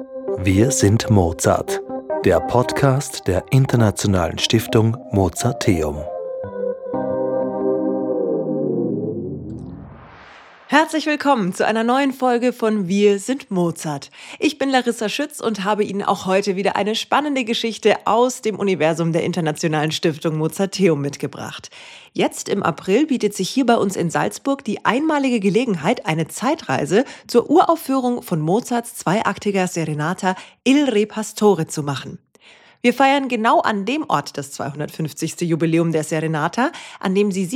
Wir sind Mozart, der Podcast der Internationalen Stiftung Mozarteum. Herzlich willkommen zu einer neuen Folge von Wir sind Mozart. Ich bin Larissa Schütz und habe Ihnen auch heute wieder eine spannende Geschichte aus dem Universum der Internationalen Stiftung Mozarteum mitgebracht. Jetzt im April bietet sich hier bei uns in Salzburg die einmalige Gelegenheit, eine Zeitreise zur Uraufführung von Mozarts zweiaktiger Serenata Il Re Pastore zu machen. Wir feiern genau an dem Ort das 250. Jubiläum der Serenata, an dem sie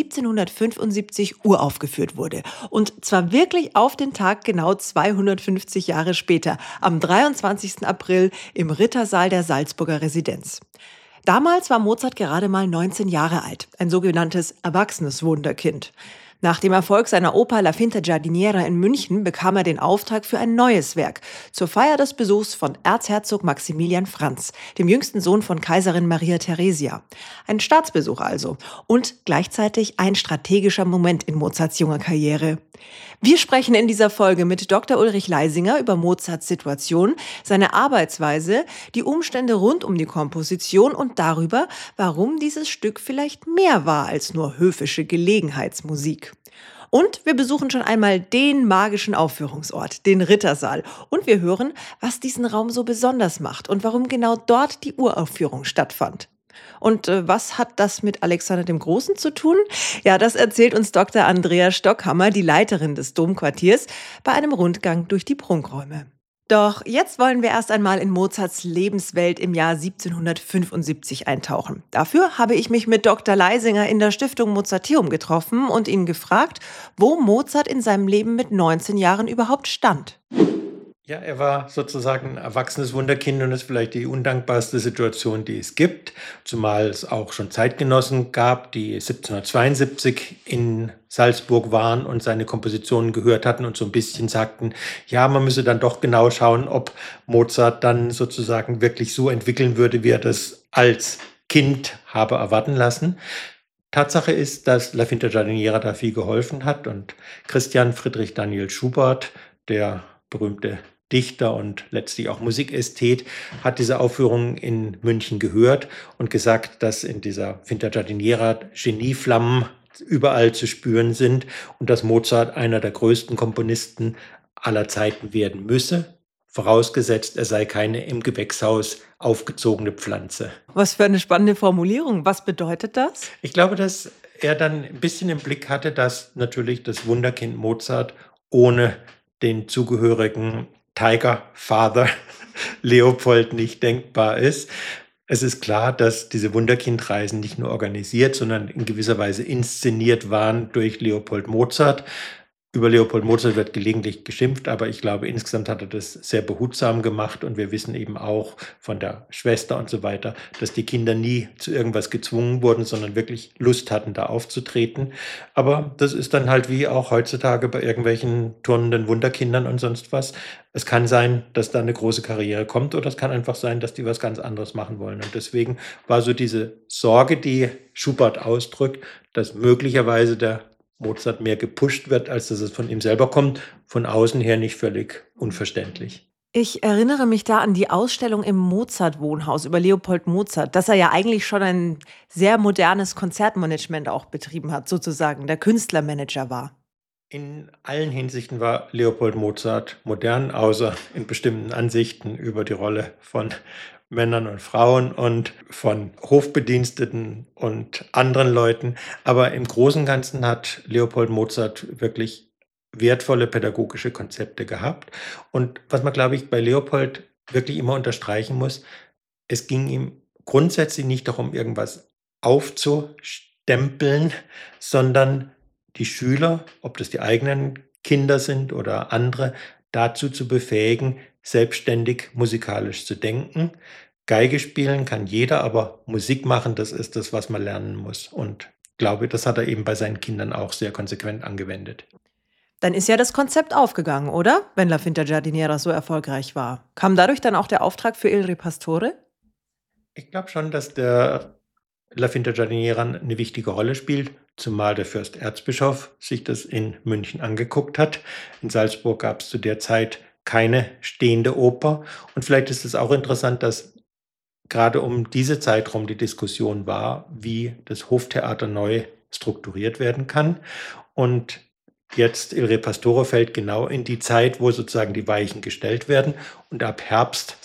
1775 uraufgeführt wurde. Und zwar wirklich auf den Tag genau 250 Jahre später, am 23. April im Rittersaal der Salzburger Residenz. Damals war Mozart gerade mal 19 Jahre alt, ein sogenanntes erwachsenes Wunderkind. Nach dem Erfolg seiner Oper La Finta Giardiniera in München bekam er den Auftrag für ein neues Werk, zur Feier des Besuchs von Erzherzog Maximilian Franz, dem jüngsten Sohn von Kaiserin Maria Theresia. Ein Staatsbesuch also und gleichzeitig ein strategischer Moment in Mozarts junger Karriere. Wir sprechen in dieser Folge mit Dr. Ulrich Leisinger über Mozarts Situation, seine Arbeitsweise, die Umstände rund um die Komposition und darüber, warum dieses Stück vielleicht mehr war als nur höfische Gelegenheitsmusik. Und wir besuchen schon einmal den magischen Aufführungsort, den Rittersaal. Und wir hören, was diesen Raum so besonders macht und warum genau dort die Uraufführung stattfand. Und was hat das mit Alexander dem Großen zu tun? Ja, das erzählt uns Dr. Andrea Stockhammer, die Leiterin des Domquartiers, bei einem Rundgang durch die Prunkräume. Doch jetzt wollen wir erst einmal in Mozarts Lebenswelt im Jahr 1775 eintauchen. Dafür habe ich mich mit Dr. Leisinger in der Stiftung Mozarteum getroffen und ihn gefragt, wo Mozart in seinem Leben mit 19 Jahren überhaupt stand. Ja, er war sozusagen ein erwachsenes Wunderkind und das ist vielleicht die undankbarste Situation, die es gibt, zumal es auch schon Zeitgenossen gab, die 1772 in Salzburg waren und seine Kompositionen gehört hatten und so ein bisschen sagten, ja, man müsse dann doch genau schauen, ob Mozart dann sozusagen wirklich so entwickeln würde, wie er das als Kind habe erwarten lassen. Tatsache ist, dass La Finta Giardiniera da viel geholfen hat und Christian Friedrich Daniel Schubert, der berühmte Dichter und letztlich auch Musikästhet, hat diese Aufführung in München gehört und gesagt, dass in dieser Finta Giardiniera Genieflammen überall zu spüren sind und dass Mozart einer der größten Komponisten aller Zeiten werden müsse, vorausgesetzt, er sei keine im Gewächshaus aufgezogene Pflanze. Was für eine spannende Formulierung. Was bedeutet das? Ich glaube, dass er dann ein bisschen im Blick hatte, dass natürlich das Wunderkind Mozart ohne den zugehörigen Tiger Father Leopold nicht denkbar ist. Es ist klar, dass diese Wunderkindreisen nicht nur organisiert, sondern in gewisser Weise inszeniert waren durch Leopold Mozart. Über Leopold Mozart wird gelegentlich geschimpft, aber ich glaube, insgesamt hat er das sehr behutsam gemacht und wir wissen eben auch von der Schwester und so weiter, dass die Kinder nie zu irgendwas gezwungen wurden, sondern wirklich Lust hatten, da aufzutreten. Aber das ist dann halt wie auch heutzutage bei irgendwelchen turnenden Wunderkindern und sonst was. Es kann sein, dass da eine große Karriere kommt oder es kann einfach sein, dass die was ganz anderes machen wollen. Und deswegen war so diese Sorge, die Schubert ausdrückt, dass möglicherweise der Mozart mehr gepusht wird, als dass es von ihm selber kommt. Von außen her nicht völlig unverständlich. Ich erinnere mich da an die Ausstellung im Mozart-Wohnhaus über Leopold Mozart, dass er ja eigentlich schon ein sehr modernes Konzertmanagement auch betrieben hat, sozusagen, der Künstlermanager war. In allen Hinsichten war Leopold Mozart modern, außer in bestimmten Ansichten über die Rolle von Männern und Frauen und von Hofbediensteten und anderen Leuten. Aber im Großen und Ganzen hat Leopold Mozart wirklich wertvolle pädagogische Konzepte gehabt. Und was man, glaube ich, bei Leopold wirklich immer unterstreichen muss, es ging ihm grundsätzlich nicht darum, irgendwas aufzustempeln, sondern die Schüler, ob das die eigenen Kinder sind oder andere, dazu zu befähigen, selbstständig musikalisch zu denken. Geige spielen kann jeder, aber Musik machen, das ist das, was man lernen muss. Und ich glaube, das hat er eben bei seinen Kindern auch sehr konsequent angewendet. Dann ist ja das Konzept aufgegangen, oder? Wenn La Finta Giardiniera so erfolgreich war. Kam dadurch dann auch der Auftrag für Il Re Pastore? Ich glaube schon, dass der La Finta Giardiniera eine wichtige Rolle spielt, zumal der Fürsterzbischof sich das in München angeguckt hat. In Salzburg gab es zu der Zeit keine stehende Oper. Und vielleicht ist es auch interessant, dass gerade um diese Zeit rum die Diskussion war, wie das Hoftheater neu strukturiert werden kann. Und jetzt Il Re Pastore fällt genau in die Zeit, wo sozusagen die Weichen gestellt werden. Und ab Herbst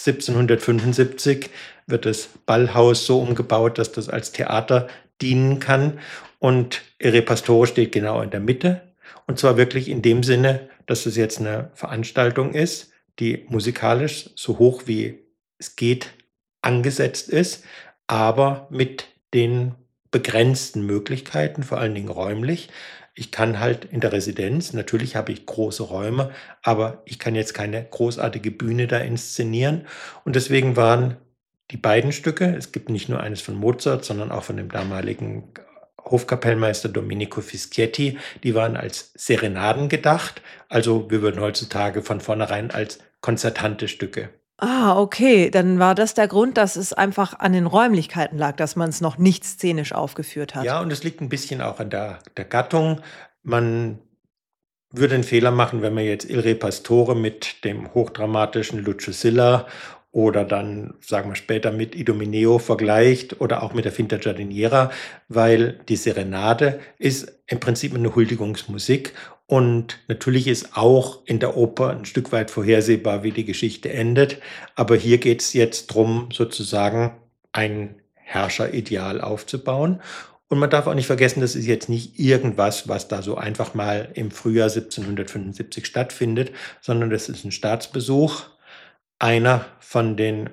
1775 wird das Ballhaus so umgebaut, dass das als Theater dienen kann. Und Il Re Pastore steht genau in der Mitte. Und zwar wirklich in dem Sinne, dass es jetzt eine Veranstaltung ist, die musikalisch so hoch wie es geht angesetzt ist, aber mit den begrenzten Möglichkeiten, vor allen Dingen räumlich. Ich kann halt in der Residenz, natürlich habe ich große Räume, aber ich kann jetzt keine großartige Bühne da inszenieren. Und deswegen waren die beiden Stücke, es gibt nicht nur eines von Mozart, sondern auch von dem damaligen Hofkapellmeister Domenico Fischietti, die waren als Serenaden gedacht. Also wir würden heutzutage von vornherein als konzertante Stücke. Ah, okay. Dann war das der Grund, dass es einfach an den Räumlichkeiten lag, dass man es noch nicht szenisch aufgeführt hat. Ja, und es liegt ein bisschen auch an der Gattung. Man würde einen Fehler machen, wenn man jetzt Il Re Pastore mit dem hochdramatischen Lucio Silla oder dann, sagen wir später, mit Idomeneo vergleicht oder auch mit der Finta Giardiniera, weil die Serenade ist im Prinzip eine Huldigungsmusik und natürlich ist auch in der Oper ein Stück weit vorhersehbar, wie die Geschichte endet. Aber hier geht es jetzt darum, sozusagen ein Herrscherideal aufzubauen. Und man darf auch nicht vergessen, das ist jetzt nicht irgendwas, was da so einfach mal im Frühjahr 1775 stattfindet, sondern das ist ein Staatsbesuch. Einer von den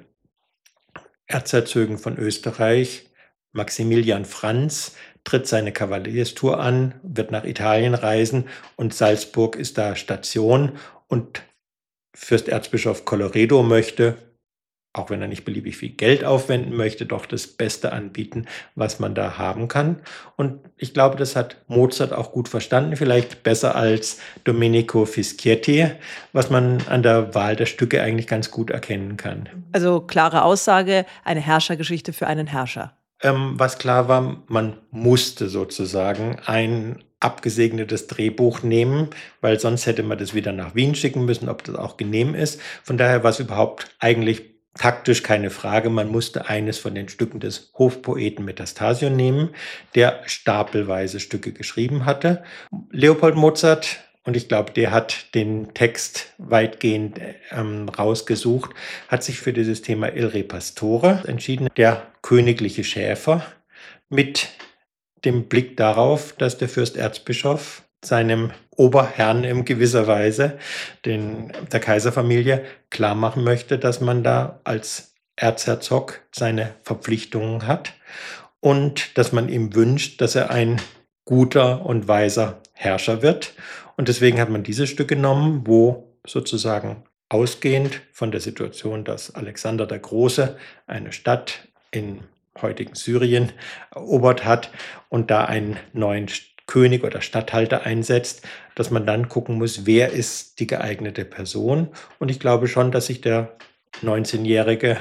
Erzherzögen von Österreich, Maximilian Franz, tritt seine Kavalierstour an, wird nach Italien reisen und Salzburg ist da Station. Und Fürsterzbischof Colloredo möchte, auch wenn er nicht beliebig viel Geld aufwenden möchte, doch das Beste anbieten, was man da haben kann. Und ich glaube, das hat Mozart auch gut verstanden, vielleicht besser als Domenico Fischietti, was man an der Wahl der Stücke eigentlich ganz gut erkennen kann. Also klare Aussage, eine Herrschergeschichte für einen Herrscher. Was klar war, man musste sozusagen ein abgesegnetes Drehbuch nehmen, weil sonst hätte man das wieder nach Wien schicken müssen, ob das auch genehm ist. Von daher war es überhaupt eigentlich taktisch keine Frage. Man musste eines von den Stücken des Hofpoeten Metastasio nehmen, der stapelweise Stücke geschrieben hatte. Leopold Mozart, und ich glaube, der hat den Text weitgehend rausgesucht, hat sich für dieses Thema Il Re Pastore entschieden, der königliche Schäfer, mit dem Blick darauf, dass der Fürsterzbischof seinem Oberherrn in gewisser Weise, der Kaiserfamilie, klar machen möchte, dass man da als Erzherzog seine Verpflichtungen hat und dass man ihm wünscht, dass er ein guter und weiser Herrscher wird. Und deswegen hat man dieses Stück genommen, wo sozusagen ausgehend von der Situation, dass Alexander der Große eine Stadt in heutigen Syrien erobert hat und da einen neuen König oder Statthalter einsetzt, dass man dann gucken muss, wer ist die geeignete Person. Und ich glaube schon, dass sich der 19-jährige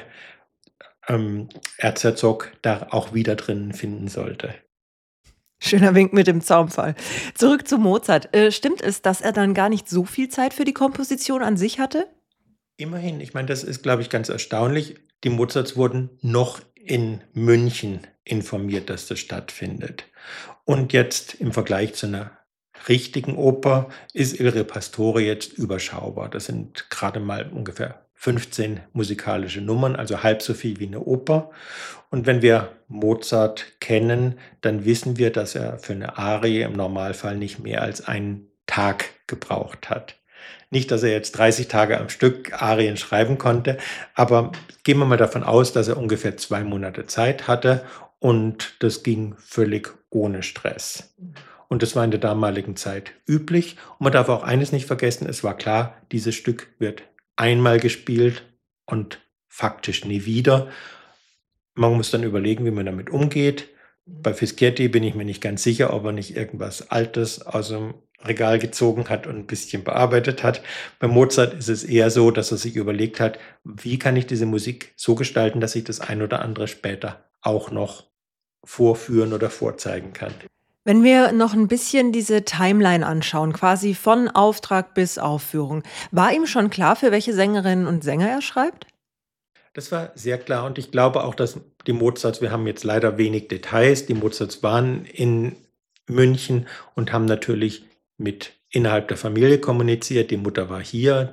Erzherzog da auch wieder drinnen finden sollte. Schöner Wink mit dem Zaunpfahl. Zurück zu Mozart. Stimmt es, dass er dann gar nicht so viel Zeit für die Komposition an sich hatte? Immerhin, ich meine, das ist, glaube ich, ganz erstaunlich. Die Mozarts wurden noch in München informiert, dass das stattfindet. Und jetzt im Vergleich zu einer richtigen Oper ist Il Re Pastore jetzt überschaubar. Das sind gerade mal ungefähr 15 musikalische Nummern, also halb so viel wie eine Oper. Und wenn wir Mozart kennen, dann wissen wir, dass er für eine Arie im Normalfall nicht mehr als einen Tag gebraucht hat. Nicht, dass er jetzt 30 Tage am Stück Arien schreiben konnte, aber gehen wir mal davon aus, dass er ungefähr 2 Monate Zeit hatte und das ging völlig ohne Stress. Und das war in der damaligen Zeit üblich. Und man darf auch eines nicht vergessen, es war klar, dieses Stück wird einmal gespielt und faktisch nie wieder. Man muss dann überlegen, wie man damit umgeht. Bei Fischietti bin ich mir nicht ganz sicher, ob er nicht irgendwas Altes aus dem Regal gezogen hat und ein bisschen bearbeitet hat. Bei Mozart ist es eher so, dass er sich überlegt hat, wie kann ich diese Musik so gestalten, dass ich das ein oder andere später auch noch vorführen oder vorzeigen kann. Wenn wir noch ein bisschen diese Timeline anschauen, quasi von Auftrag bis Aufführung, war ihm schon klar, für welche Sängerinnen und Sänger er schreibt? Das war sehr klar und ich glaube auch, dass die Mozarts, wir haben jetzt leider wenig Details, die Mozarts waren in München und haben natürlich mit innerhalb der Familie kommuniziert. Die Mutter war hier,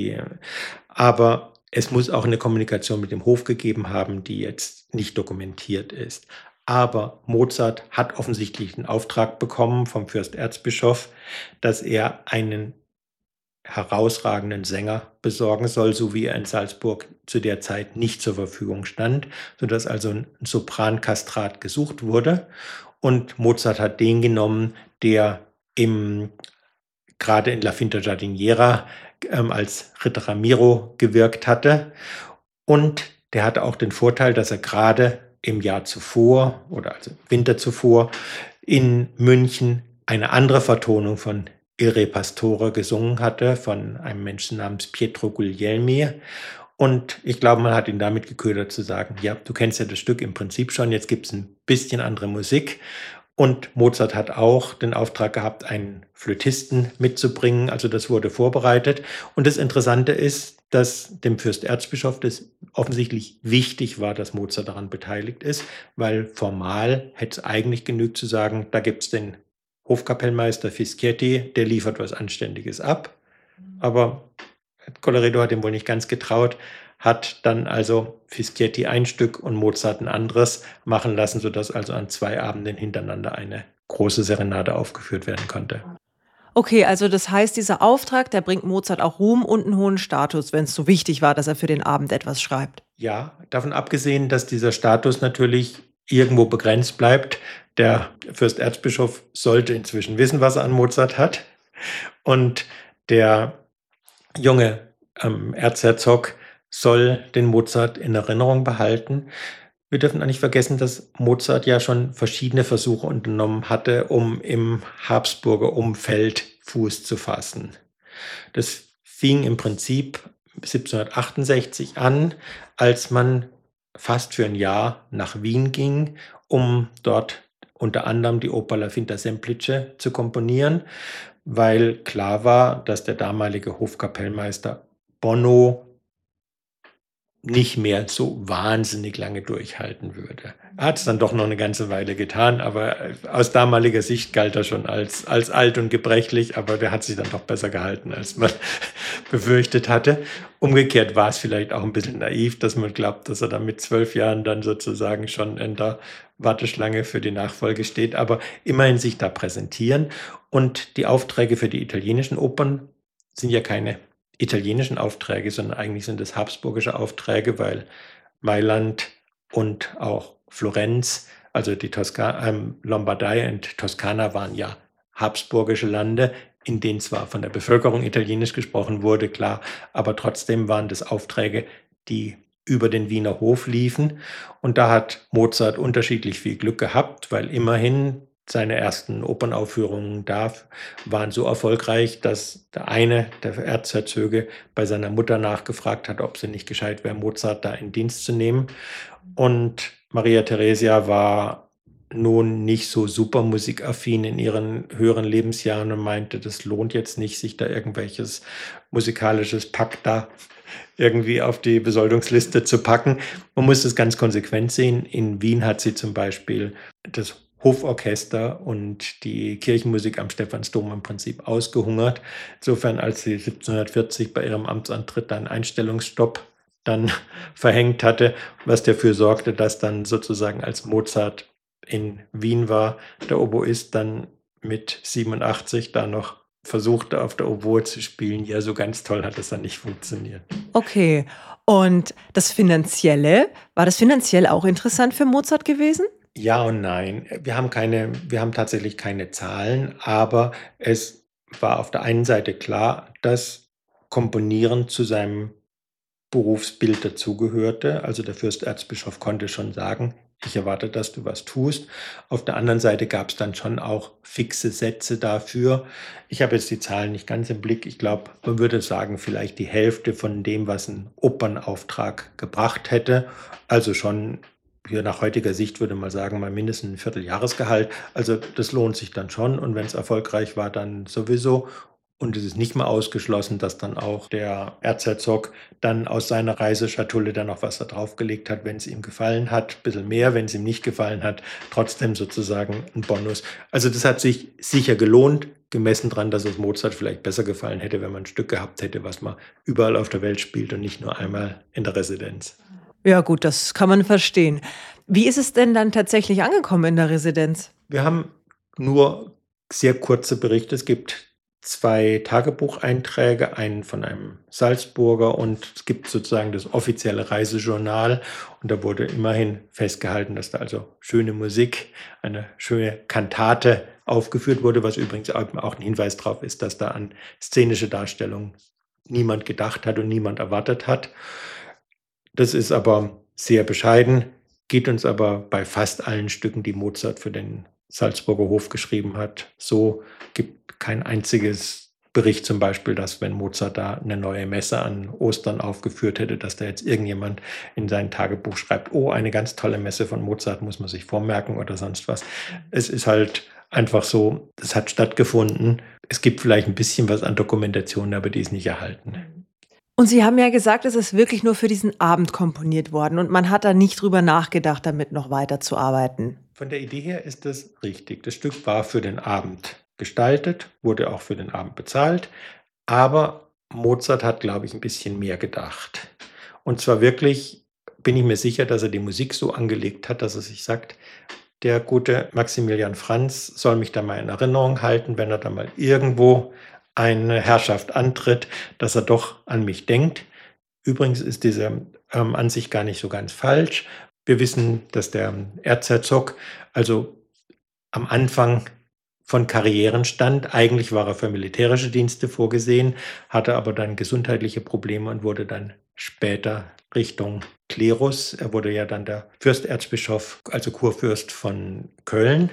aber es muss auch eine Kommunikation mit dem Hof gegeben haben, die jetzt nicht dokumentiert ist. Aber Mozart hat offensichtlich einen Auftrag bekommen vom Fürsterzbischof, dass er einen herausragenden Sänger besorgen soll, so wie er in Salzburg zu der Zeit nicht zur Verfügung stand, sodass also ein Soprankastrat gesucht wurde. Und Mozart hat den genommen, der gerade in La Finta Giardiniera als Ritter Ramiro gewirkt hatte. Und der hatte auch den Vorteil, dass er gerade im Jahr zuvor oder also im Winter zuvor in München eine andere Vertonung von Il Re Pastore gesungen hatte, von einem Menschen namens Pietro Guglielmi. Und ich glaube, man hat ihn damit geködert zu sagen, ja, du kennst ja das Stück im Prinzip schon, jetzt gibt es ein bisschen andere Musik. Und Mozart hat auch den Auftrag gehabt, einen Flötisten mitzubringen. Also das wurde vorbereitet. Und das Interessante ist, dass dem Fürsterzbischof das offensichtlich wichtig war, dass Mozart daran beteiligt ist, weil formal hätte es eigentlich genügt zu sagen, da gibt es den Hofkapellmeister Fischietti, der liefert was Anständiges ab. Aber Colloredo hat ihm wohl nicht ganz getraut, hat dann also Fischietti ein Stück und Mozart ein anderes machen lassen, sodass also an 2 Abenden hintereinander eine große Serenade aufgeführt werden konnte. Okay, also das heißt, dieser Auftrag, der bringt Mozart auch Ruhm und einen hohen Status, wenn es so wichtig war, dass er für den Abend etwas schreibt. Ja, davon abgesehen, dass dieser Status natürlich irgendwo begrenzt bleibt. Der Fürsterzbischof sollte inzwischen wissen, was er an Mozart hat. Und der junge Erzherzog soll den Mozart in Erinnerung behalten. Wir dürfen auch nicht vergessen, dass Mozart ja schon verschiedene Versuche unternommen hatte, um im Habsburger Umfeld Fuß zu fassen. Das fing im Prinzip 1768 an, als man fast für ein Jahr nach Wien ging, um dort unter anderem die Oper La Finta Semplice zu komponieren, weil klar war, dass der damalige Hofkapellmeister Bonno nicht mehr so wahnsinnig lange durchhalten würde. Er hat es dann doch noch eine ganze Weile getan, aber aus damaliger Sicht galt er schon als alt und gebrechlich, aber der hat sich dann doch besser gehalten, als man befürchtet hatte. Umgekehrt war es vielleicht auch ein bisschen naiv, dass man glaubt, dass er dann mit 12 Jahren dann sozusagen schon in der Warteschlange für die Nachfolge steht, aber immerhin sich da präsentieren. Und die Aufträge für die italienischen Opern sind ja keine italienischen Aufträge, sondern eigentlich sind es habsburgische Aufträge, weil Mailand und auch Florenz, also die Lombardei und Toskana waren ja habsburgische Lande, in denen zwar von der Bevölkerung Italienisch gesprochen wurde, klar, aber trotzdem waren das Aufträge, die über den Wiener Hof liefen. Und da hat Mozart unterschiedlich viel Glück gehabt, weil immerhin seine ersten Opernaufführungen da waren so erfolgreich, dass der eine der Erzherzöge bei seiner Mutter nachgefragt hat, ob sie nicht gescheit wäre, Mozart da in Dienst zu nehmen. Und Maria Theresia war nun nicht so super musikaffin in ihren höheren Lebensjahren und meinte, das lohnt jetzt nicht, sich da irgendwelches musikalisches Pack da irgendwie auf die Besoldungsliste zu packen. Man muss das ganz konsequent sehen. In Wien hat sie zum Beispiel das Hoforchester und die Kirchenmusik am Stephansdom im Prinzip ausgehungert. Insofern, als sie 1740 bei ihrem Amtsantritt einen Einstellungsstopp dann verhängt hatte, was dafür sorgte, dass dann sozusagen als Mozart in Wien war, der Oboist dann mit 87 da noch versuchte, auf der Oboe zu spielen. Ja, so ganz toll hat das dann nicht funktioniert. Okay, und das Finanzielle, war das finanziell auch interessant für Mozart gewesen? Ja und nein. Wir haben tatsächlich keine Zahlen, aber es war auf der einen Seite klar, dass Komponieren zu seinem Berufsbild dazugehörte. Also der Fürsterzbischof konnte schon sagen, ich erwarte, dass du was tust. Auf der anderen Seite gab es dann schon auch fixe Sätze dafür. Ich habe jetzt die Zahlen nicht ganz im Blick. Ich glaube, man würde sagen, vielleicht die Hälfte von dem, was ein Opernauftrag gebracht hätte. Also schon hier nach heutiger Sicht würde man sagen, mal mindestens ein Vierteljahresgehalt. Also das lohnt sich dann schon und wenn es erfolgreich war, dann sowieso. Und es ist nicht mehr ausgeschlossen, dass dann auch der Erzherzog dann aus seiner Reiseschatulle dann noch was da draufgelegt hat, wenn es ihm gefallen hat, ein bisschen mehr, wenn es ihm nicht gefallen hat, trotzdem sozusagen ein Bonus. Also das hat sich sicher gelohnt, gemessen daran, dass es Mozart vielleicht besser gefallen hätte, wenn man ein Stück gehabt hätte, was man überall auf der Welt spielt und nicht nur einmal in der Residenz. Ja gut, das kann man verstehen. Wie ist es denn dann tatsächlich angekommen in der Residenz? Wir haben nur sehr kurze Berichte. Es gibt 2 Tagebucheinträge, einen von einem Salzburger und es gibt sozusagen das offizielle Reisejournal. Und da wurde immerhin festgehalten, dass da also schöne Musik, eine schöne Kantate aufgeführt wurde, was übrigens auch ein Hinweis darauf ist, dass da an szenische Darstellungen niemand gedacht hat und niemand erwartet hat. Das ist aber sehr bescheiden, geht uns aber bei fast allen Stücken, die Mozart für den Salzburger Hof geschrieben hat, so. Gibt kein einziges Bericht zum Beispiel, dass wenn Mozart da eine neue Messe an Ostern aufgeführt hätte, dass da jetzt irgendjemand in sein Tagebuch schreibt, oh, eine ganz tolle Messe von Mozart muss man sich vormerken oder sonst was. Es ist halt einfach so, es hat stattgefunden. Es gibt vielleicht ein bisschen was an Dokumentation, aber die ist nicht erhalten. Und Sie haben ja gesagt, es ist wirklich nur für diesen Abend komponiert worden und man hat da nicht drüber nachgedacht, damit noch weiterzuarbeiten. Von der Idee her ist das richtig. Das Stück war für den Abend gestaltet, wurde auch für den Abend bezahlt, aber Mozart hat, glaube ich, ein bisschen mehr gedacht. Und zwar wirklich bin ich mir sicher, dass er die Musik so angelegt hat, dass er sich sagt, der gute Maximilian Franz soll mich da mal in Erinnerung halten, wenn er da mal irgendwo eine Herrschaft antritt, dass er doch an mich denkt. Übrigens ist diese Ansicht gar nicht so ganz falsch. Wir wissen, dass der Erzherzog also am Anfang von Karrieren stand. Eigentlich war er für militärische Dienste vorgesehen, hatte aber dann gesundheitliche Probleme und wurde dann später Richtung Klerus. Er wurde ja dann der Fürsterzbischof, also Kurfürst von Köln.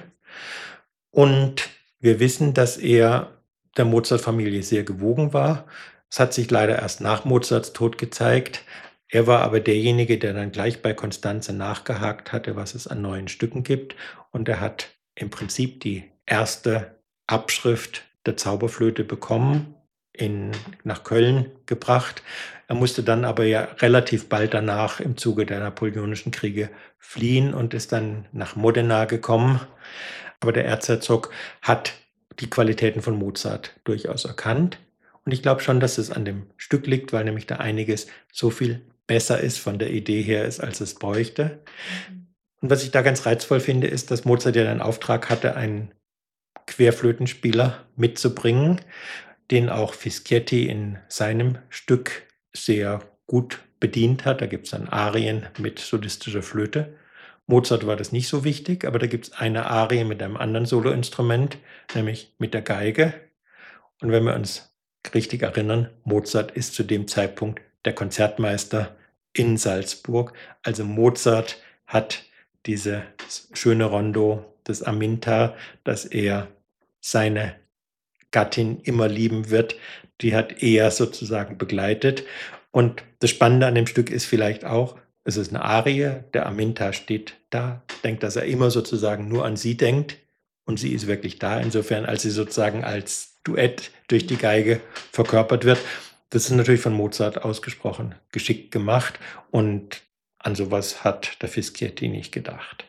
Und wir wissen, dass er der Mozart-Familie sehr gewogen war. Es hat sich leider erst nach Mozarts Tod gezeigt. Er war aber derjenige, der dann gleich bei Constanze nachgehakt hatte, was es an neuen Stücken gibt. Und er hat im Prinzip die erste Abschrift der Zauberflöte bekommen, nach Köln gebracht. Er musste dann aber ja relativ bald danach im Zuge der Napoleonischen Kriege fliehen und ist dann nach Modena gekommen. Aber der Erzherzog hat die Qualitäten von Mozart durchaus erkannt. Und ich glaube schon, dass es an dem Stück liegt, weil nämlich da einiges so viel besser ist, von der Idee her ist, als es bräuchte. Und was ich da ganz reizvoll finde, ist, dass Mozart ja den Auftrag hatte, einen Querflötenspieler mitzubringen, den auch Fischietti in seinem Stück sehr gut bedient hat. Da gibt es dann Arien mit solistischer Flöte. Mozart war das nicht so wichtig, aber da gibt es eine Arie mit einem anderen Soloinstrument, nämlich mit der Geige. Und wenn wir uns richtig erinnern, Mozart ist zu dem Zeitpunkt der Konzertmeister in Salzburg. Also Mozart hat diese schöne Rondo des Aminta, dass er seine Gattin immer lieben wird, die hat er sozusagen begleitet. Und das Spannende an dem Stück ist vielleicht auch, es ist eine Arie, der Aminta steht da, denkt, dass er immer sozusagen nur an sie denkt und sie ist wirklich da, insofern als sie sozusagen als Duett durch die Geige verkörpert wird. Das ist natürlich von Mozart ausgesprochen geschickt gemacht und an sowas hat der Fischietti nicht gedacht.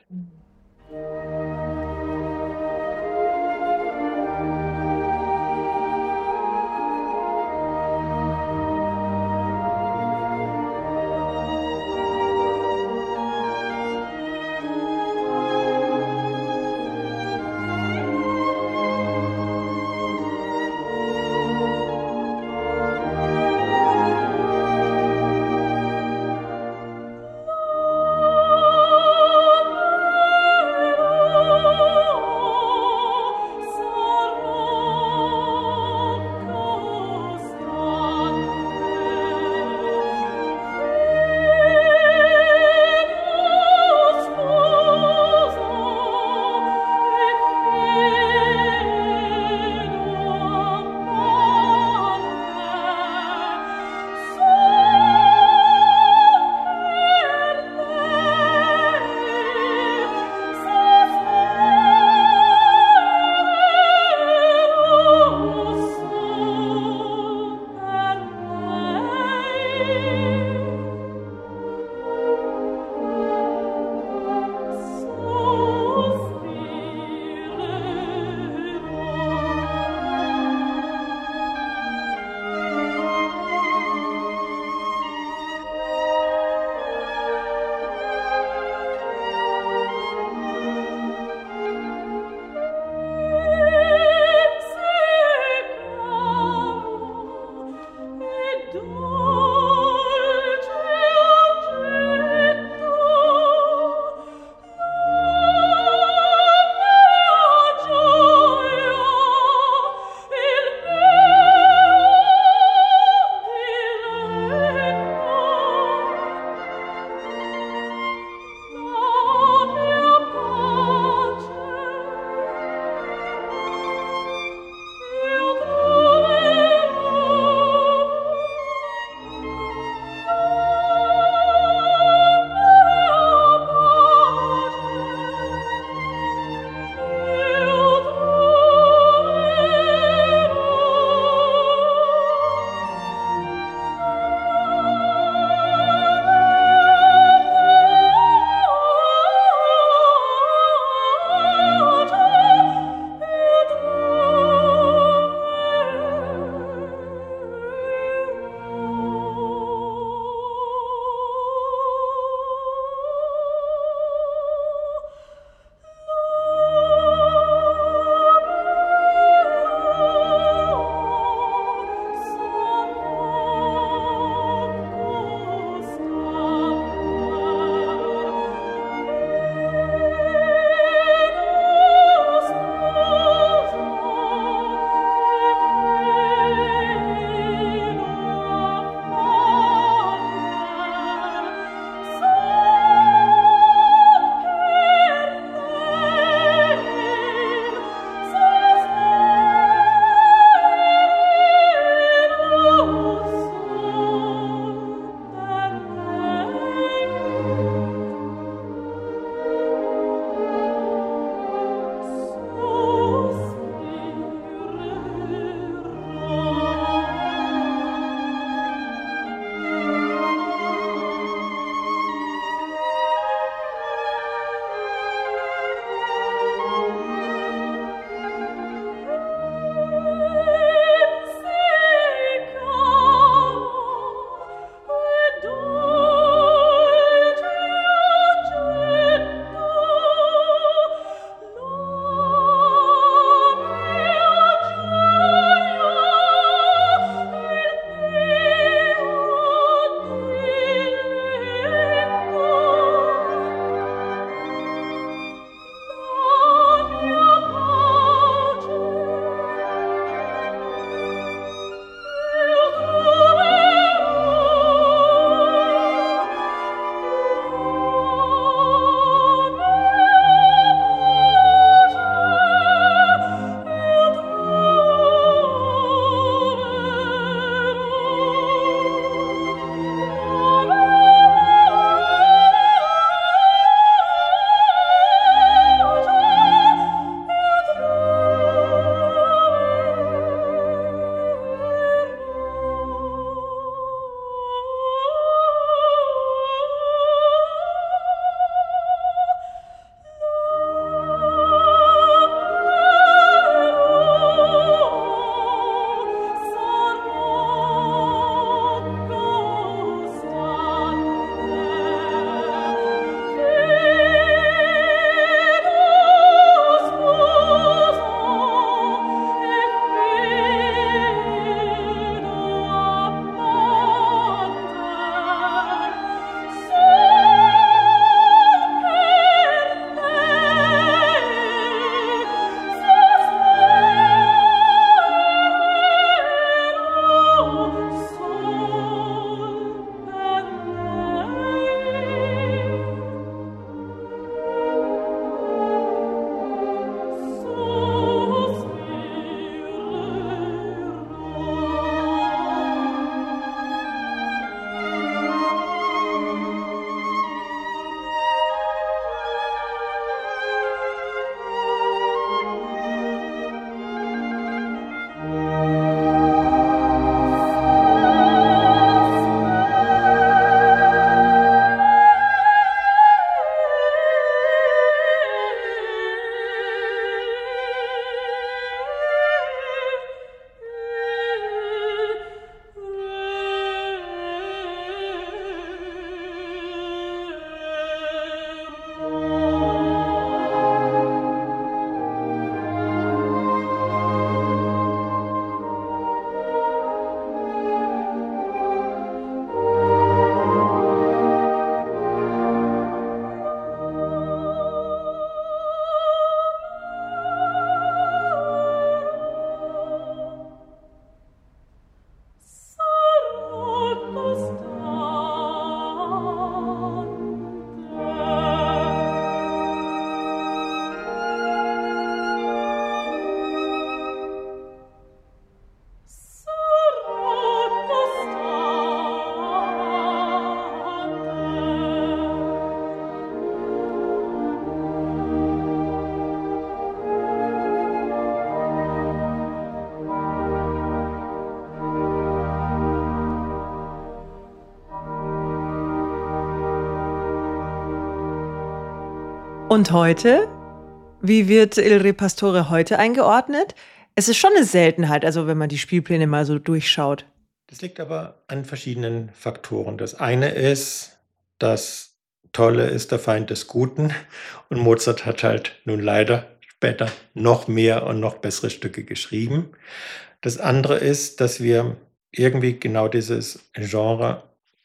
Und heute? Wie wird Il Re Pastore heute eingeordnet? Es ist schon eine Seltenheit, also wenn man die Spielpläne mal so durchschaut. Das liegt aber an verschiedenen Faktoren. Das eine ist, das Tolle ist der Feind des Guten und Mozart hat halt nun leider später noch mehr und noch bessere Stücke geschrieben. Das andere ist, dass wir irgendwie genau dieses Genre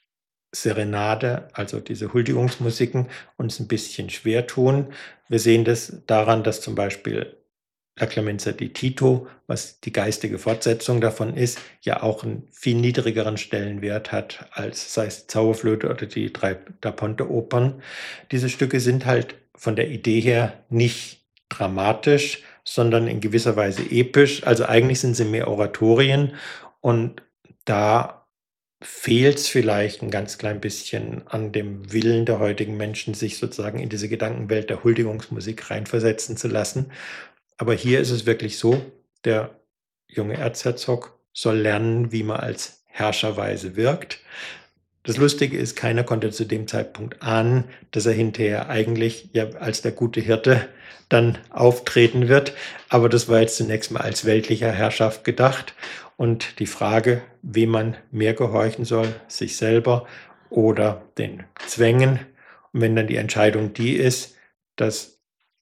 Serenade, also diese Huldigungsmusiken, uns ein bisschen schwer tun. Wir sehen das daran, dass zum Beispiel La Clemenza di Tito, was die geistige Fortsetzung davon ist, ja auch einen viel niedrigeren Stellenwert hat als sei es die Zauberflöte oder die drei Da Ponte-Opern. Diese Stücke sind halt von der Idee her nicht dramatisch, sondern in gewisser Weise episch. Also eigentlich sind sie mehr Oratorien und da fehlt es vielleicht ein ganz klein bisschen an dem Willen der heutigen Menschen, sich sozusagen in diese Gedankenwelt der Huldigungsmusik reinversetzen zu lassen. Aber hier ist es wirklich so, der junge Erzherzog soll lernen, wie man als herrscherweise wirkt. Das Lustige ist, keiner konnte zu dem Zeitpunkt ahnen, dass er hinterher eigentlich ja als der gute Hirte dann auftreten wird. Aber das war jetzt zunächst mal als weltlicher Herrschaft gedacht. Und die Frage, wem man mehr gehorchen soll, sich selber oder den Zwängen. Und wenn dann die Entscheidung die ist, dass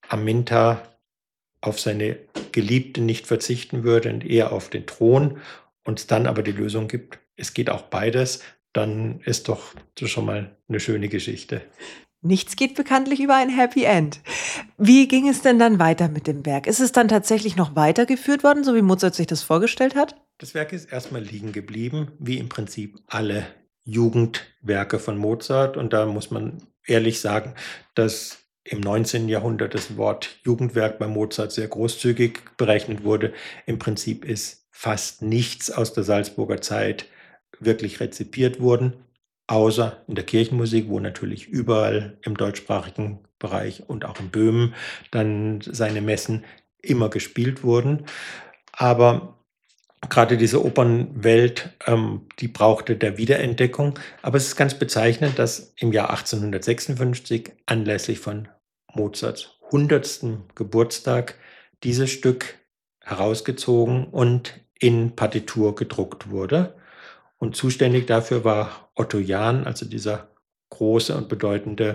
Aminta auf seine Geliebte nicht verzichten würde und eher auf den Thron und es dann aber die Lösung gibt, es geht auch beides, dann ist doch das schon mal eine schöne Geschichte. Nichts geht bekanntlich über ein Happy End. Wie ging es denn dann weiter mit dem Werk? Ist es dann tatsächlich noch weitergeführt worden, so wie Mozart sich das vorgestellt hat? Das Werk ist erstmal liegen geblieben, wie im Prinzip alle Jugendwerke von Mozart. Und da muss man ehrlich sagen, dass im 19. Jahrhundert das Wort Jugendwerk bei Mozart sehr großzügig berechnet wurde. Im Prinzip ist fast nichts aus der Salzburger Zeit wirklich rezipiert worden, außer in der Kirchenmusik, wo natürlich überall im deutschsprachigen Bereich und auch in Böhmen dann seine Messen immer gespielt wurden. Aber gerade diese Opernwelt, die brauchte der Wiederentdeckung. Aber es ist ganz bezeichnend, dass im Jahr 1856 anlässlich von Mozarts 100. Geburtstag dieses Stück herausgezogen und in Partitur gedruckt wurde. Und zuständig dafür war Otto Jahn, also dieser große und bedeutende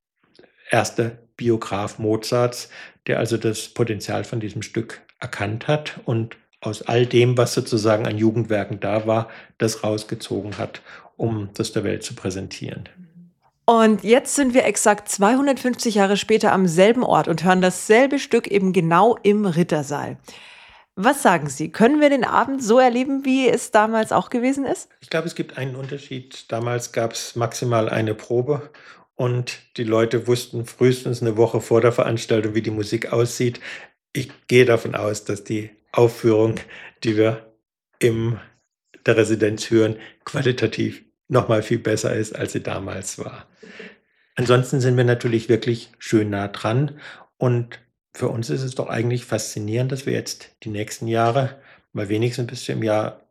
erste Biograf Mozarts, der also das Potenzial von diesem Stück erkannt hat und aus all dem, was sozusagen an Jugendwerken da war, das rausgezogen hat, um das der Welt zu präsentieren. Und jetzt sind wir exakt 250 Jahre später am selben Ort und hören dasselbe Stück eben genau im Rittersaal. Was sagen Sie? Können wir den Abend so erleben, wie es damals auch gewesen ist? Ich glaube, es gibt einen Unterschied. Damals gab es maximal eine Probe und die Leute wussten frühestens eine Woche vor der Veranstaltung, wie die Musik aussieht. Ich gehe davon aus, dass die Aufführung, die wir in der Residenz hören, qualitativ nochmal viel besser ist, als sie damals war. Ansonsten sind wir natürlich wirklich schön nah dran und für uns ist es doch eigentlich faszinierend, dass wir jetzt die nächsten Jahre, mal wenigstens bis zum Jahr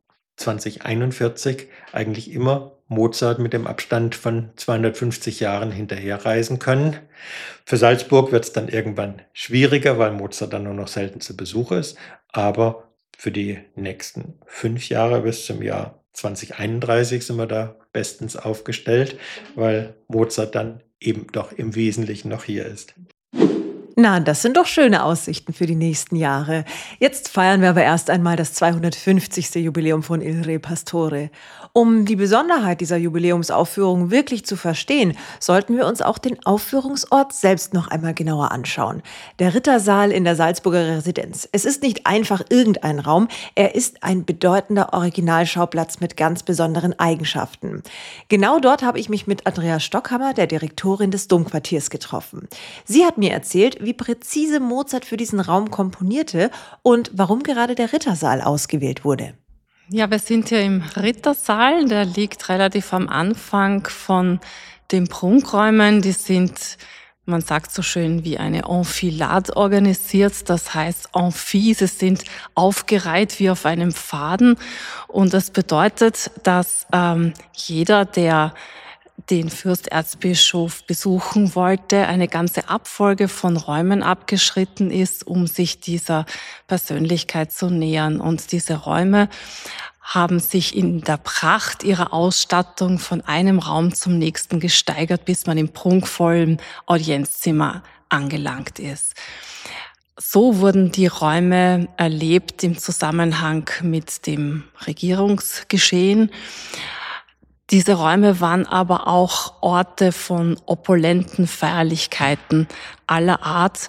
2041, eigentlich immer Mozart mit dem Abstand von 250 Jahren hinterherreisen können. Für Salzburg wird es dann irgendwann schwieriger, weil Mozart dann nur noch selten zu Besuch ist. Aber für die nächsten 5 Jahre bis zum Jahr 2031 sind wir da bestens aufgestellt, weil Mozart dann eben doch im Wesentlichen noch hier ist. Na, das sind doch schöne Aussichten für die nächsten Jahre. Jetzt feiern wir aber erst einmal das 250. Jubiläum von Il Re Pastore. Um die Besonderheit dieser Jubiläumsaufführung wirklich zu verstehen, sollten wir uns auch den Aufführungsort selbst noch einmal genauer anschauen. Der Rittersaal in der Salzburger Residenz. Es ist nicht einfach irgendein Raum, er ist ein bedeutender Originalschauplatz mit ganz besonderen Eigenschaften. Genau dort habe ich mich mit Andrea Stockhammer, der Direktorin des Domquartiers, getroffen. Sie hat mir erzählt, wie präzise Mozart für diesen Raum komponierte und warum gerade der Rittersaal ausgewählt wurde. Ja, wir sind hier im Rittersaal, der liegt relativ am Anfang von den Prunkräumen. Die sind, man sagt so schön, wie eine Enfilade organisiert. Das heißt Amphi, sie sind aufgereiht wie auf einem Faden. Und das bedeutet, dass jeder, der den Fürsterzbischof besuchen wollte, eine ganze Abfolge von Räumen abgeschritten ist, um sich dieser Persönlichkeit zu nähern. Und diese Räume haben sich in der Pracht ihrer Ausstattung von einem Raum zum nächsten gesteigert, bis man im prunkvollen Audienzzimmer angelangt ist. So wurden die Räume erlebt im Zusammenhang mit dem Regierungsgeschehen. Diese Räume waren aber auch Orte von opulenten Feierlichkeiten aller Art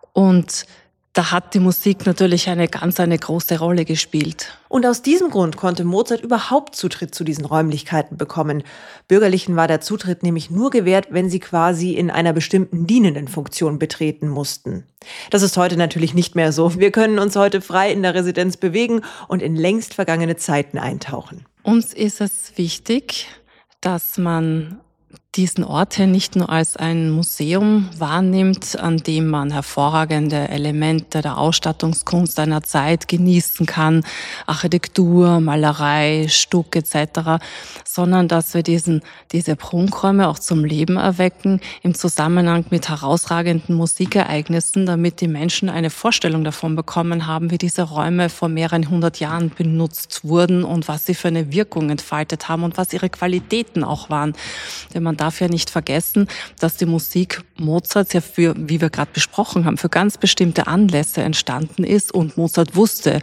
und da hat die Musik natürlich eine große Rolle gespielt. Und aus diesem Grund konnte Mozart überhaupt Zutritt zu diesen Räumlichkeiten bekommen. Bürgerlichen war der Zutritt nämlich nur gewährt, wenn sie quasi in einer bestimmten dienenden Funktion betreten mussten. Das ist heute natürlich nicht mehr so. Wir können uns heute frei in der Residenz bewegen und in längst vergangene Zeiten eintauchen. Uns ist es wichtig, dass man diesen Ort hier nicht nur als ein Museum wahrnimmt, an dem man hervorragende Elemente der Ausstattungskunst einer Zeit genießen kann, Architektur, Malerei, Stuck etc., sondern dass wir diese Prunkräume auch zum Leben erwecken im Zusammenhang mit herausragenden Musikereignissen, damit die Menschen eine Vorstellung davon bekommen haben, wie diese Räume vor mehreren 100 Jahren benutzt wurden und was sie für eine Wirkung entfaltet haben und was ihre Qualitäten auch waren. Denn man darf ja nicht vergessen, dass die Musik Mozarts ja wie wir gerade besprochen haben, für ganz bestimmte Anlässe entstanden ist und Mozart wusste,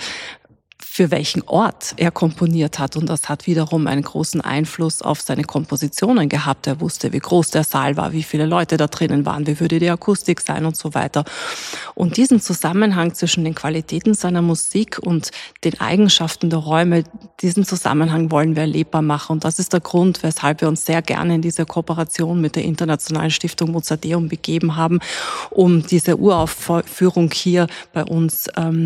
für welchen Ort er komponiert hat. Und das hat wiederum einen großen Einfluss auf seine Kompositionen gehabt. Er wusste, wie groß der Saal war, wie viele Leute da drinnen waren, wie würde die Akustik sein und so weiter. Und diesen Zusammenhang zwischen den Qualitäten seiner Musik und den Eigenschaften der Räume, diesen Zusammenhang wollen wir erlebbar machen. Und das ist der Grund, weshalb wir uns sehr gerne in diese Kooperation mit der Internationalen Stiftung Mozarteum begeben haben, um diese Uraufführung hier bei uns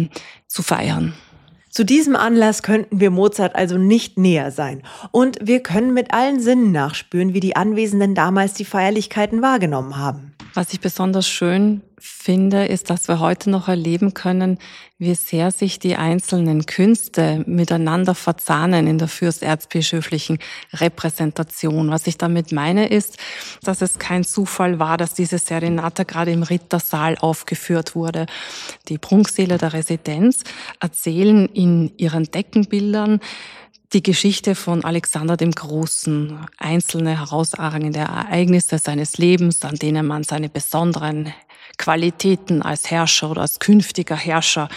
zu feiern. Zu diesem Anlass könnten wir Mozart also nicht näher sein. Und wir können mit allen Sinnen nachspüren, wie die Anwesenden damals die Feierlichkeiten wahrgenommen haben. Was ich besonders schön finde, ist, dass wir heute noch erleben können, wie sehr sich die einzelnen Künste miteinander verzahnen in der fürsterzbischöflichen Repräsentation. Was ich damit meine, ist, dass es kein Zufall war, dass diese Serenata gerade im Rittersaal aufgeführt wurde. Die Prunksäle der Residenz erzählen in ihren Deckenbildern die Geschichte von Alexander dem Großen, einzelne herausragende Ereignisse seines Lebens, an denen man seine besonderen Qualitäten als Herrscher oder als künftiger Herrscher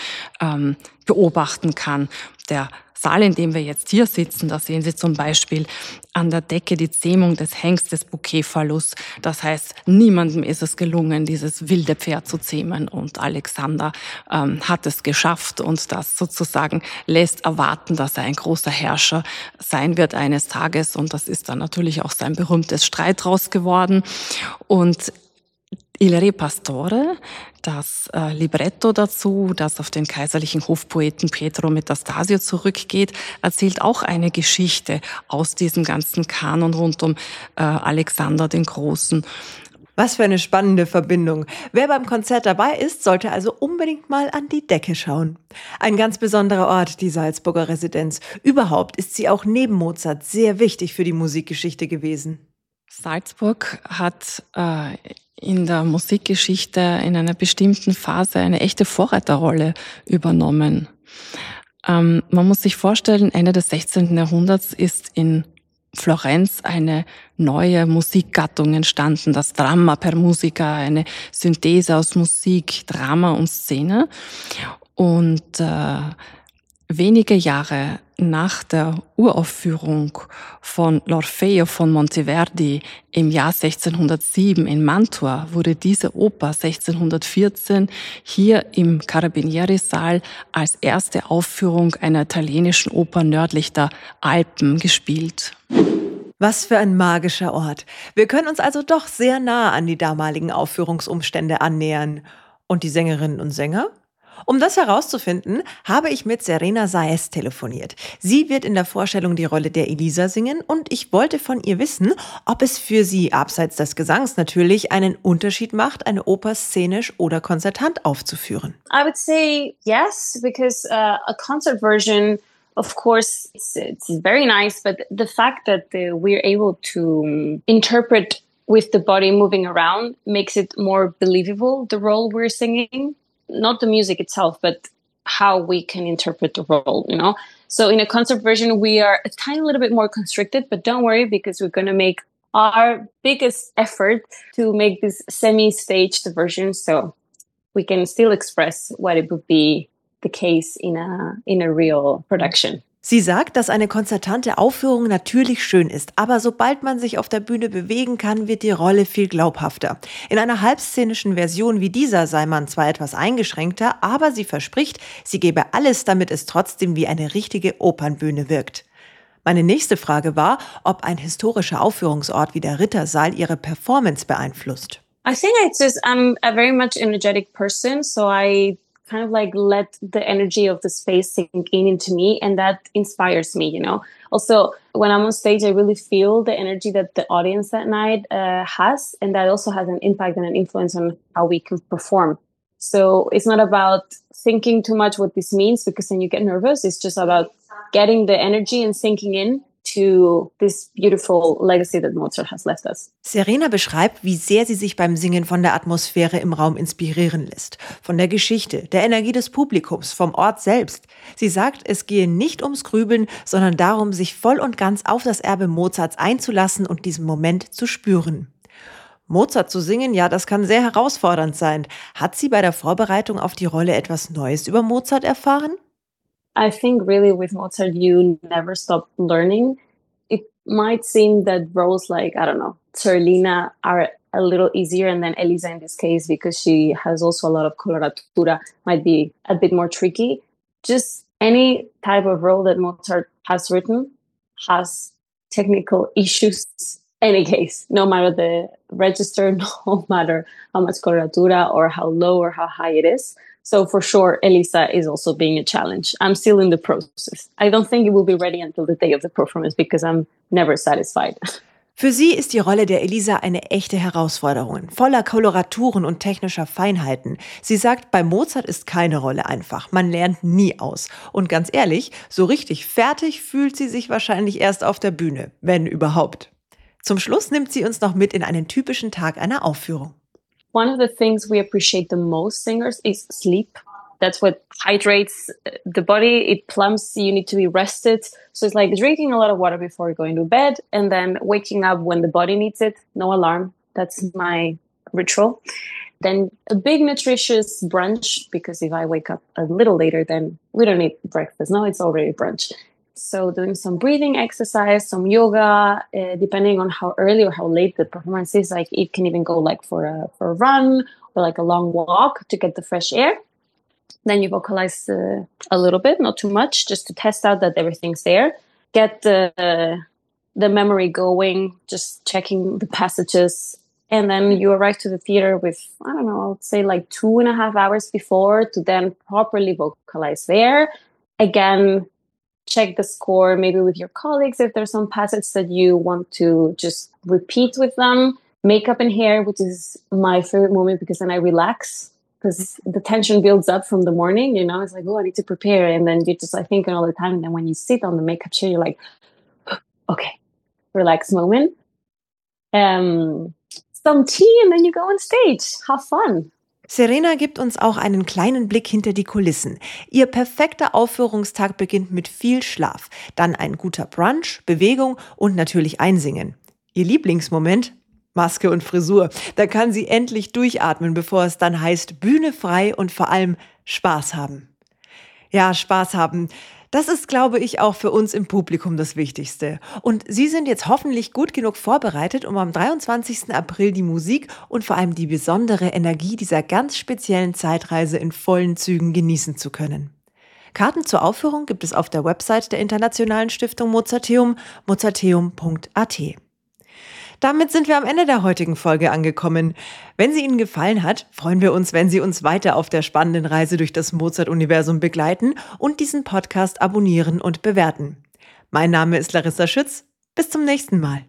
beobachten kann. Der Saal, in dem wir jetzt hier sitzen, da sehen Sie zum Beispiel an der Decke die Zähmung des Hengstes Bouquetphallus. Das heißt, niemandem ist es gelungen, dieses wilde Pferd zu zähmen. Und Alexander hat es geschafft und das sozusagen lässt erwarten, dass er ein großer Herrscher sein wird eines Tages. Und das ist dann natürlich auch sein berühmtes Streitraus geworden. Und Il Re Pastore, das Libretto dazu, das auf den kaiserlichen Hofpoeten Pietro Metastasio zurückgeht, erzählt auch eine Geschichte aus diesem ganzen Kanon rund um Alexander den Großen. Was für eine spannende Verbindung. Wer beim Konzert dabei ist, sollte also unbedingt mal an die Decke schauen. Ein ganz besonderer Ort, die Salzburger Residenz. Überhaupt ist sie auch neben Mozart sehr wichtig für die Musikgeschichte gewesen. Salzburg hat in der Musikgeschichte in einer bestimmten Phase eine echte Vorreiterrolle übernommen. Man muss sich vorstellen, Ende des 16. Jahrhunderts ist in Florenz eine neue Musikgattung entstanden, das Dramma per Musica, eine Synthese aus Musik, Drama und Szene. Und wenige Jahre nach der Uraufführung von L'Orfeo von Monteverdi im Jahr 1607 in Mantua wurde diese Oper 1614 hier im Carabinieri-Saal als erste Aufführung einer italienischen Oper nördlich der Alpen gespielt. Was für ein magischer Ort. Wir können uns also doch sehr nah an die damaligen Aufführungsumstände annähern. Und die Sängerinnen und Sänger? Um das herauszufinden, habe ich mit Serena Saez telefoniert. Sie wird in der Vorstellung die Rolle der Elisa singen und ich wollte von ihr wissen, ob es für sie, abseits des Gesangs natürlich, einen Unterschied macht, eine Oper szenisch oder konzertant aufzuführen. I would say yes, because a concert version Of course, it's very nice, but the fact that we're able to interpret with the body moving around makes it more believable, the role we're singing. Not the music itself, but how we can interpret the role, you know? So in a concert version, we are a tiny little bit more constricted, but don't worry, because we're going to make our biggest effort to make this semi-staged version so we can still express what it would be the case in a real production. Sie sagt, dass eine konzertante Aufführung natürlich schön ist, aber sobald man sich auf der Bühne bewegen kann, wird die Rolle viel glaubhafter. In einer halbszenischen Version wie dieser sei man zwar etwas eingeschränkter, aber sie verspricht, sie gebe alles, damit es trotzdem wie eine richtige Opernbühne wirkt. Meine nächste Frage war, ob ein historischer Aufführungsort wie der Rittersaal ihre Performance beeinflusst. I think I'm a very much energetic person, so I kind of like let the energy of the space sink into me, and that inspires me, you know. Also, when I'm on stage, I really feel the energy that the audience that night has, and that also has an impact and an influence on how we can perform. So it's not about thinking too much what this means, because then you get nervous. It's just about getting the energy and sinking in to this beautiful legacy that Mozart has left us. Serena beschreibt, wie sehr sie sich beim Singen von der Atmosphäre im Raum inspirieren lässt. Von der Geschichte, der Energie des Publikums, vom Ort selbst. Sie sagt, es gehe nicht ums Grübeln, sondern darum, sich voll und ganz auf das Erbe Mozarts einzulassen und diesen Moment zu spüren. Mozart zu singen, ja, das kann sehr herausfordernd sein. Hat sie bei der Vorbereitung auf die Rolle etwas Neues über Mozart erfahren? I think really with Mozart, you never stop learning. It might seem that roles like, I don't know, Zerlina are a little easier, and then Elisa in this case, because she has also a lot of coloratura, might be a bit more tricky. Just any type of role that Mozart has written has technical issues. Any case, no matter the register, no matter how much coloratura or how low or how high it is. So for sure, Elisa is also being a challenge. I'm still in the process. I don't think it will be ready until the day of the performance because I'm never satisfied. Für sie ist die Rolle der Elisa eine echte Herausforderung, voller Koloraturen und technischer Feinheiten. Sie sagt, bei Mozart ist keine Rolle einfach. Man lernt nie aus. Und ganz ehrlich, so richtig fertig fühlt sie sich wahrscheinlich erst auf der Bühne, wenn überhaupt. Zum Schluss nimmt sie uns noch mit in einen typischen Tag einer Aufführung. One of the things we appreciate the most singers is sleep. That's what hydrates the body. It plumps. You need to be rested. So it's like drinking a lot of water before going to bed and then waking up when the body needs it. No alarm. That's my ritual. Then a big nutritious brunch, because if I wake up a little later, then we don't need breakfast. No, it's already brunch. So doing some breathing exercise, some yoga, depending on how early or how late the performance is. Like it can even go like for a run or like a long walk to get the fresh air. Then you vocalize a little bit, not too much, just to test out that everything's there. Get the memory going, just checking the passages. And then you arrive to the theater with, I don't know, I would say like 2.5 hours before to then properly vocalize there. Again, check the score maybe with your colleagues if there's some passages that you want to just repeat with them. Makeup and hair, which is my favorite moment because then I relax because the tension builds up from the morning, you know, it's like, oh, I need to prepare. And then you're just like thinking all the time. And then when you sit on the makeup chair, you're like, okay, relax moment. Some tea and then you go on stage. Have fun. Serena gibt uns auch einen kleinen Blick hinter die Kulissen. Ihr perfekter Aufführungstag beginnt mit viel Schlaf, dann ein guter Brunch, Bewegung und natürlich Einsingen. Ihr Lieblingsmoment? Maske und Frisur. Da kann sie endlich durchatmen, bevor es dann heißt Bühne frei und vor allem Spaß haben. Ja, Spaß haben. Das ist, glaube ich, auch für uns im Publikum das Wichtigste. Und Sie sind jetzt hoffentlich gut genug vorbereitet, um am 23. April die Musik und vor allem die besondere Energie dieser ganz speziellen Zeitreise in vollen Zügen genießen zu können. Karten zur Aufführung gibt es auf der Website der Internationalen Stiftung Mozarteum, mozarteum.at. Damit sind wir am Ende der heutigen Folge angekommen. Wenn sie Ihnen gefallen hat, freuen wir uns, wenn Sie uns weiter auf der spannenden Reise durch das Mozart-Universum begleiten und diesen Podcast abonnieren und bewerten. Mein Name ist Larissa Schütz. Bis zum nächsten Mal.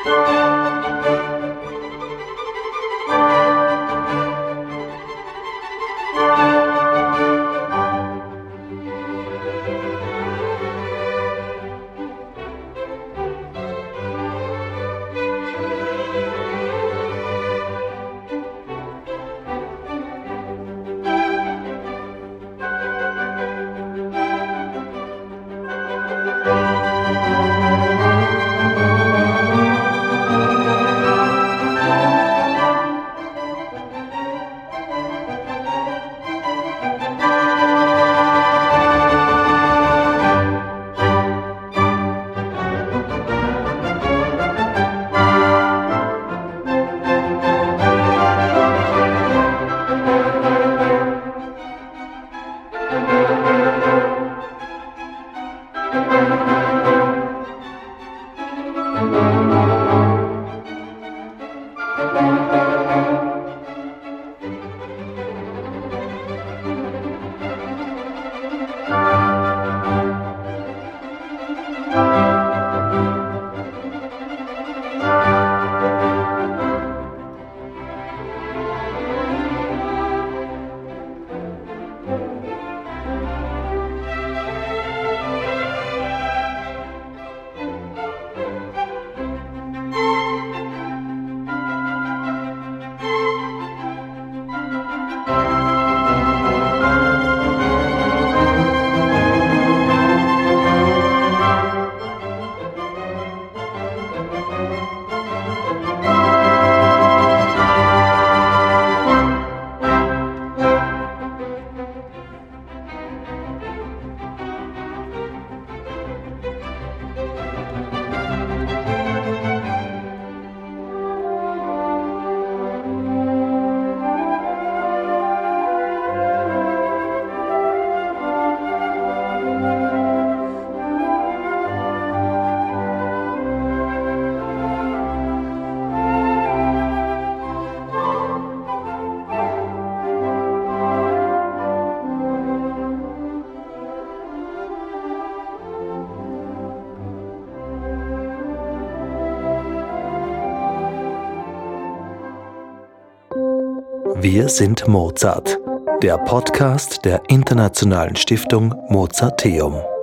Wir sind Mozart, der Podcast der Internationalen Stiftung Mozarteum.